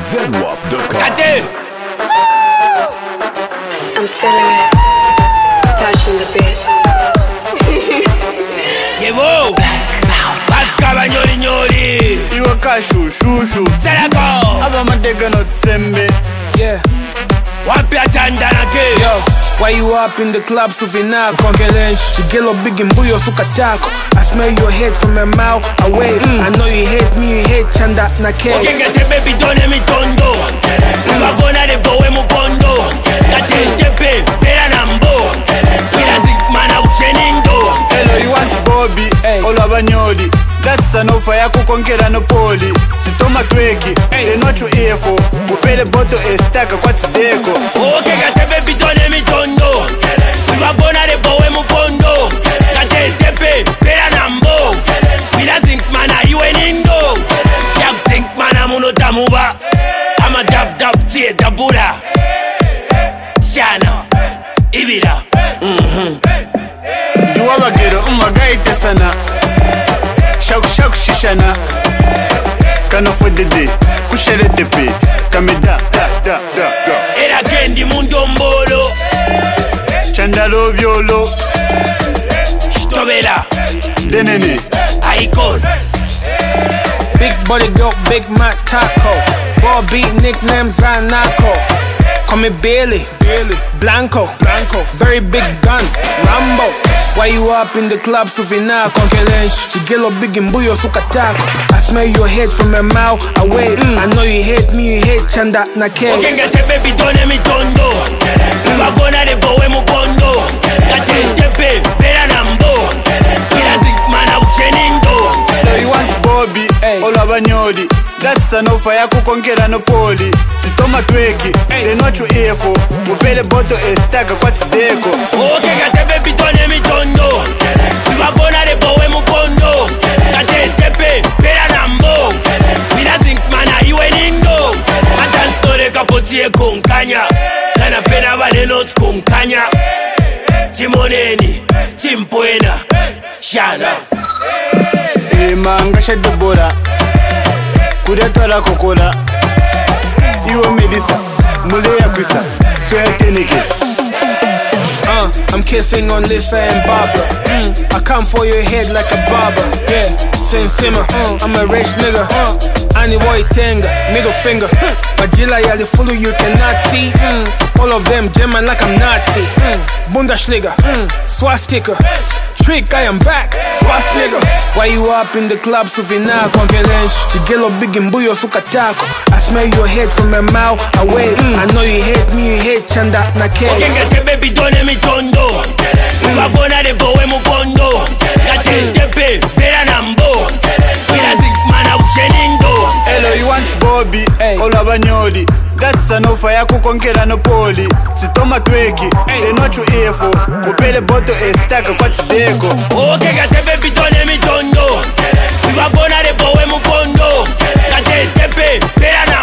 ZWAP.com. I'm feeling it. Stashing the beat. Yevo Pascal Banyoli Nyoli Iwa kashu shushu Selako Aba madega no tsembe. Yeah, Wapia chandana ke yo, why you up in the club souvenir congelenge? Shigelo big and buyo sukatako. I smell your head from a mile away. I know you hate me, you hate chanda na ke. Okengete baby done mi tondo Sivavona de bowe mupondo Katentepe, pera nambo Wila zikmana uchenindo Hello, you want Bobby? Ola Banyoli. That's an offer ya kukonkera no poli. Sitoma tweki, enochu efo. Upele boto estaka kwa tideko. Okengete baby done mi tondo Sivavona de bowe mupondo Katentepe, pera nambo Wila zikmana iwe nindo Shak zikmana muno tamuba Ama dab dab tie tabura Shana, Ibira Duwa bagero umagaite sana. Shaku shaku shishana. Kana fodede, kushere tepe. Kameda, da. Era kendi mundombolo Chandalo violo. Stobela, Denene. Icon Big body girl, big Mac taco. Ball beat nicknames Zanako. Call me Billy, Blanco, very big gun, Rambo. Why you up in the club souvenir congelenge? Shigelo big and buyo sukatako. I smell your head from a mile away. I know you hate me, you hate chanda na ke. Okengete baby done mi tondo Sivavona de bowe mupondo Katentepe, pera nambo Kila zikmana uchenindo Hello, you want Bobby? Ola Banyoli. That's an offer ya kukonkera no poli. Sitoma tweki, enochu efo. Upele boto estaka kwa tideko. Okengete baby done mi tondo Sivavona de bowe mupondo Katentepe, pera nambo Kila zikmana iwe nindo Atanstore kapotie konkanya Kana pena vale not konkanya Timoneni, Timpwena, Shana Manga shadobora. Kudatwala kokola. Iwo medisa. Mule ya kwisa. Swear tenike. I'm kissing on Lisa and Barbara. I come for your head like a barber. Yeah, Sin Simmer. I'm a rich nigga. Ani boy tenga, middle finger. Majila yali follow you cannot see. All of them German like I'm Nazi. Bundesliga, swastika. Trick, I am back, swastika. Why you up in the club souvenir congelenge? Shigelo big and buyo sukatako. I smell your head from a mile away. I know you hate me, you hate chanda na ke. Okengete baby done mi tondo Sivavona de bowe mupondo Katentepe, pera nambo Kila zikmana uchenindo Hello, you want Bobby? Ola Banyoli. That's an offer ya kukonkera no poli. Sitoma tweki, enochu efo. Upele boto estaka kwa tideko. Okengete baby done mi tondo Sivavona de bowe mupondo Katentepe, pera nambo